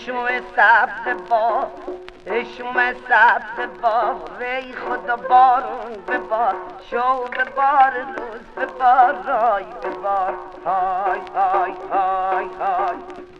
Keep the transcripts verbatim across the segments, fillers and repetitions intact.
شوم سبز با شوم سبز با ری خدا بارون ببار شو ببار روز ببار رای ببار های های های های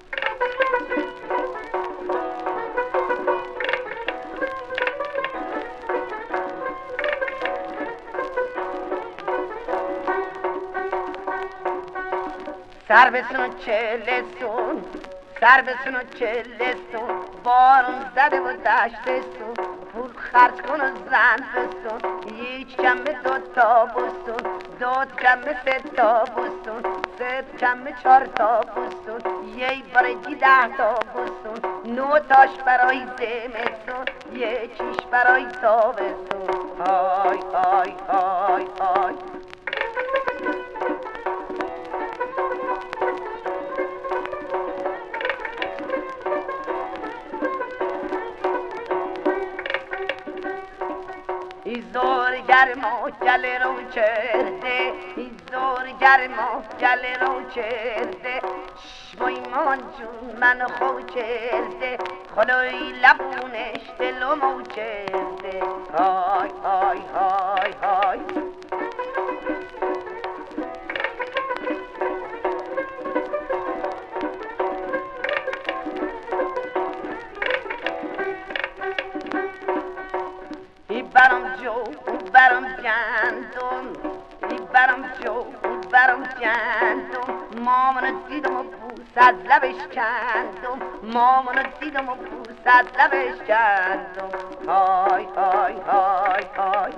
سر بسون چلستون سر بسون و چلستون بارون زده و دشتستون پول خرج کن و زن بستون یک کمه دو تا بستون دو کمه سه تا بستون سه کمه چار تا بستون یه بارگی ده تا بستون نو تاش برای زمستون یکیش برای تابستون های های های های زور گرما گل رو چرده زور گرما گل رو چرده شمایمان جون من خو چرده خلوی لبونش دلمو چرده های های های های برام جو برام گندم برام جو برام گندم مامانو دیدم و بوس از لبش کندم مامانو دیدم و بوس از لبش کندم های های های های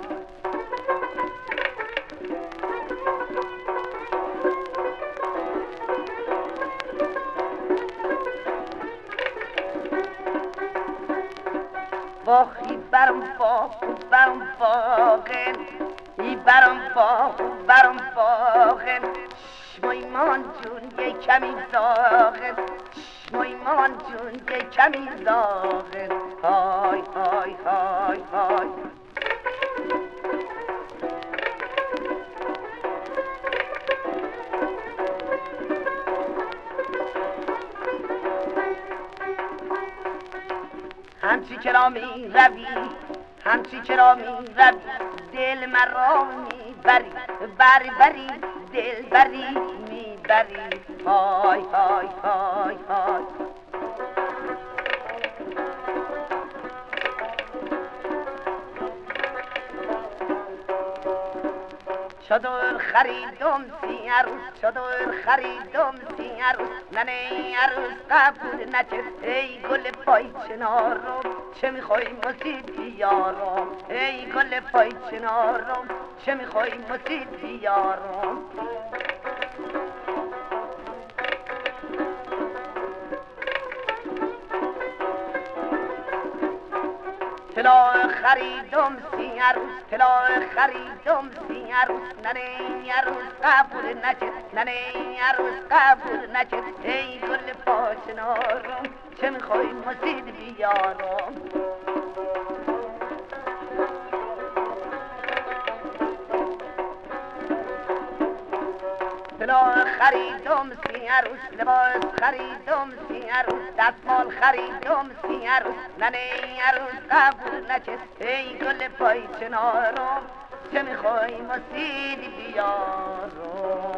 باخی برم باخ برم باغن ای برم باخ برم باغن شمای مان جون یه کمی زاغن شمای مان جون یه کمی زاغن های های های های همچی چرا می روی همچی چرا می روی دل مرا می بری بری بری دل بری می بری های های های های چادر خریدم سی عروس چادر خریدم سی عروس من ای عروس قبول نکرد ای گل پای چنارم چه میخوای مسید بیارم ای گل پای چنارم چه میخوای مسید بیارم طلا خریدم سی عروس طلا خریدم سی عروس ننه ای عروس قبول نکرد ننه ای عروس قبول نکرد ای گل پاچنارم چه میخوای مسید بیارم طلا خریدم سی عروس لباس خریدم سی عروس دستمال خریدم سی عروس ننه ای عروس قبول نکرد ای گل پای چنارم چه میخوای مسید بیارم